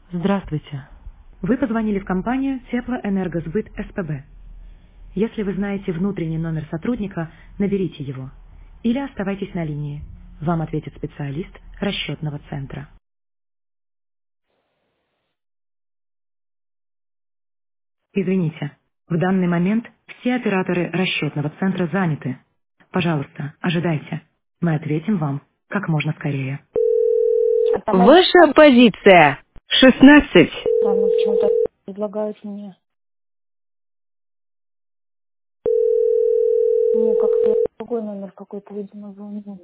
Здравствуйте. Вы позвонили в компанию Теплоэнергосбыт СПБ. Если вы знаете внутренний номер сотрудника, наберите его. Или оставайтесь на линии. Вам ответит специалист расчетного центра. Извините, в данный момент все операторы расчетного центра заняты. Пожалуйста, ожидайте. Мы ответим вам как можно скорее. А там они Ваша позиция 16. странно почему-то предлагают мне. Мне как-то другой номер какой-то, видимо, звонил.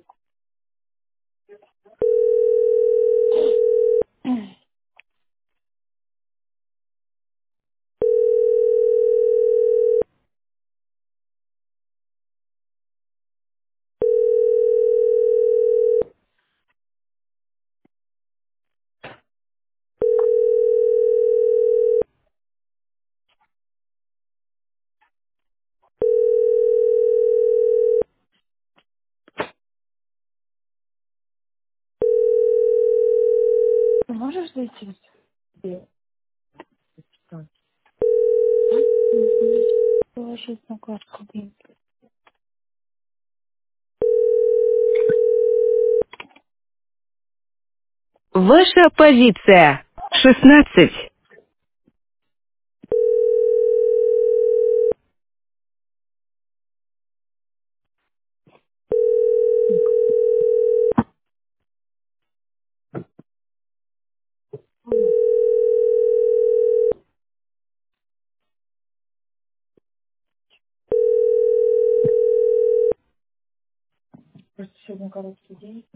Ты можешь зайти? Угу. Положить на карту деньги. Ваша позиция 16. Ладно. Просто сегодня короткий день.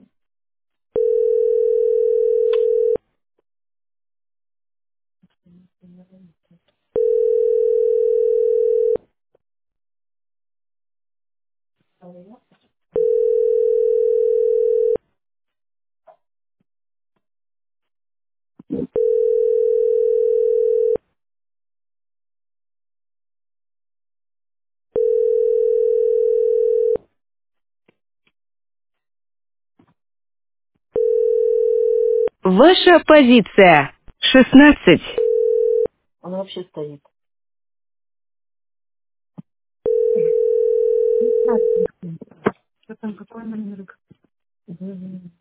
Ваша позиция 16. Он вообще стоит. А, что там, какой номер? Мгм.